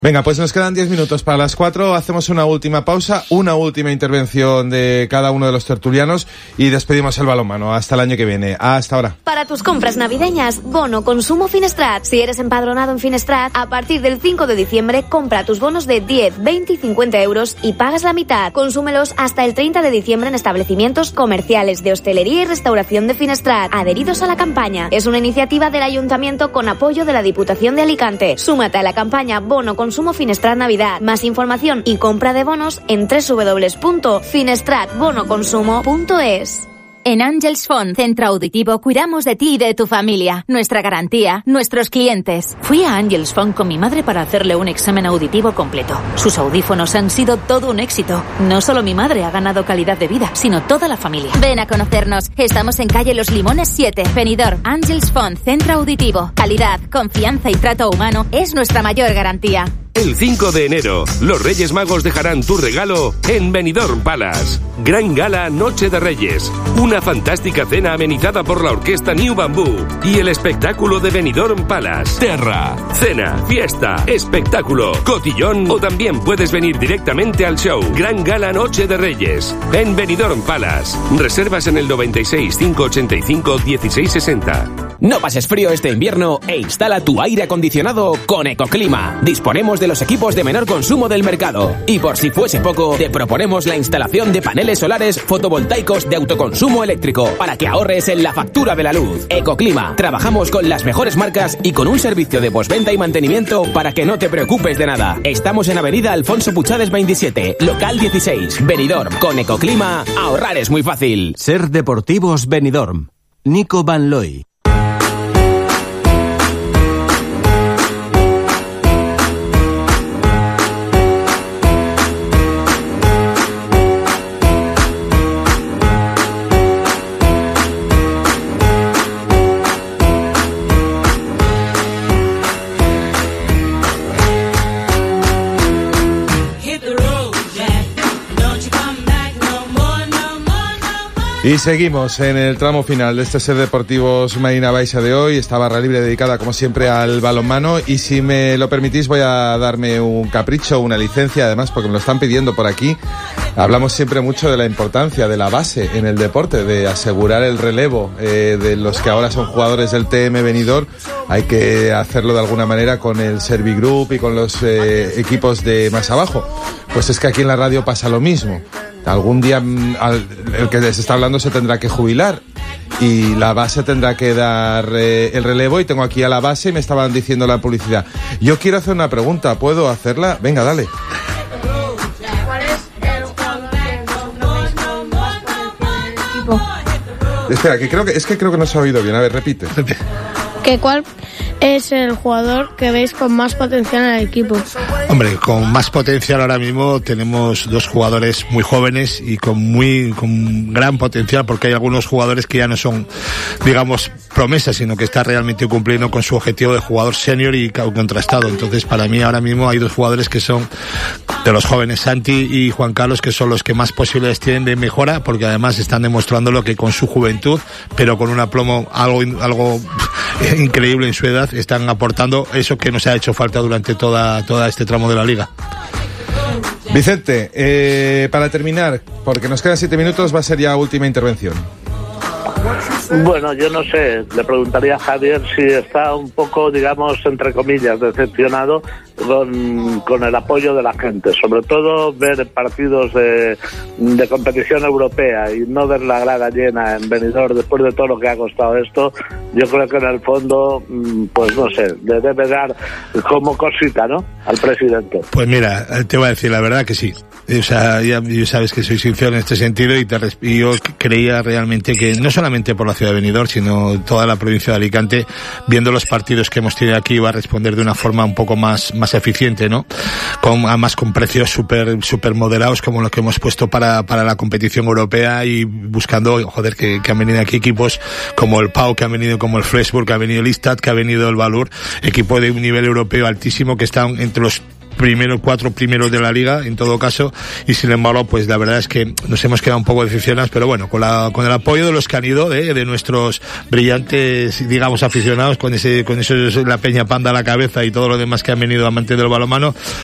Venga, pues nos quedan 10 minutos para las 4, hacemos una última pausa, una última intervención de cada uno de los tertulianos y despedimos el balonmano. Hasta el año que viene. Hasta ahora. Para tus compras navideñas, bono consumo Finestrat. Si eres empadronado en Finestrat, a partir del 5 de diciembre compra tus bonos de 10, 20 y 50 euros y pagas la mitad. Consúmelos hasta el 30 de diciembre en establecimientos comerciales de hostelería y restauración de Finestrat, adheridos a la campaña. Es una iniciativa del Ayuntamiento con apoyo de la Diputación de Alicante. Súmate a la campaña Bono Consumo Finestrat Navidad. Más información y compra de bonos en www.finestratbonoconsumo.es. En Ángels Font, Centro Auditivo, cuidamos de ti y de tu familia. Nuestra garantía, nuestros clientes. Fui a Ángels Font con mi madre para hacerle un examen auditivo completo. Sus audífonos han sido todo un éxito. No solo mi madre ha ganado calidad de vida, sino toda la familia. Ven a conocernos. Estamos en calle Los Limones 7, Benidorm. Ángels Font, Centro Auditivo. Calidad, confianza y trato humano es nuestra mayor garantía. El 5 de enero, los Reyes Magos dejarán tu regalo en Benidorm Palace. Gran gala Noche de Reyes. Una fantástica cena amenizada por la orquesta New Bamboo y el espectáculo de Benidorm Palace. Terra, cena, fiesta, espectáculo, cotillón o también puedes venir directamente al show. Gran gala Noche de Reyes en Benidorm Palace. Reservas en el 96 585 1660. No pases frío este invierno e instala tu aire acondicionado con Ecoclima. Disponemos de los equipos de menor consumo del mercado. Y por si fuese poco, te proponemos la instalación de paneles solares fotovoltaicos de autoconsumo eléctrico para que ahorres en la factura de la luz. Ecoclima. Trabajamos con las mejores marcas y con un servicio de postventa y mantenimiento para que no te preocupes de nada. Estamos en Avenida Alfonso Puchades 27, local 16, Benidorm. Con Ecoclima, ahorrar es muy fácil. Ser Deportivos Benidorm. Nico Van Looy. Y seguimos en el tramo final de este Ser Deportivos Marina Baixa de hoy, esta barra libre dedicada como siempre al balonmano, y si me lo permitís voy a darme un capricho, una licencia además porque me lo están pidiendo por aquí. Hablamos siempre mucho de la importancia de la base en el deporte, de asegurar el relevo de los que ahora son jugadores del TM Benidorm. Hay que hacerlo de alguna manera con el Servigroup y con los equipos de más abajo. Pues es que aquí en la radio pasa lo mismo. Algún día el que les está hablando se tendrá que jubilar y la base tendrá que dar el relevo, y tengo aquí a la base y me estaban diciendo la publicidad. Yo quiero hacer una pregunta, ¿puedo hacerla? Venga, dale. ¿Cuál es el jugador equipo? Espera, creo que no se ha oído bien. A ver, repite. ¿Cuál es el jugador que veis con más potencial en el equipo? Hombre, con más potencial ahora mismo tenemos dos jugadores muy jóvenes y con gran potencial, porque hay algunos jugadores que ya no son, digamos, promesas, sino que están realmente cumpliendo con su objetivo de jugador senior y contrastado. Entonces, para mí ahora mismo hay dos jugadores que son de los jóvenes, Santi y Juan Carlos, que son los que más posibilidades tienen de mejora, porque además están demostrando lo que con su juventud, pero con un aplomo algo increíble en su edad, están aportando eso que nos ha hecho falta durante toda este tramo de la liga. Vicente, para terminar, porque nos quedan 7 minutos, va a ser ya última intervención. Bueno, yo no sé, le preguntaría a Javier si está un poco, digamos, entre comillas, decepcionado con el apoyo de la gente, sobre todo ver partidos de competición europea y no ver la grada llena en Benidorm después de todo lo que ha costado esto. Yo creo que en el fondo, pues no sé, le debe dar como cosita, ¿no?, al presidente. Pues mira, te voy a decir la verdad que sí. O sea, ya sabes que soy sincero en este sentido y yo creía realmente que no solamente por la ciudad de Benidorm, sino toda la provincia de Alicante, viendo los partidos que hemos tenido aquí, iba a responder de una forma un poco más eficiente, ¿no? Además con precios súper moderados como los que hemos puesto para la competición europea, y buscando, joder, que han venido aquí equipos como el Pau, que han venido como el Flensburg, que ha venido el Istad, que ha venido el Valur, equipo de un nivel europeo altísimo que están entre los cuatro primeros de la liga, en todo caso, y sin embargo, pues la verdad es que nos hemos quedado un poco decepcionados, pero bueno, con el apoyo de los que han ido, de nuestros brillantes, digamos, aficionados, con eso la Peña Panda a la cabeza y todo lo demás que han venido amantes del balonmano,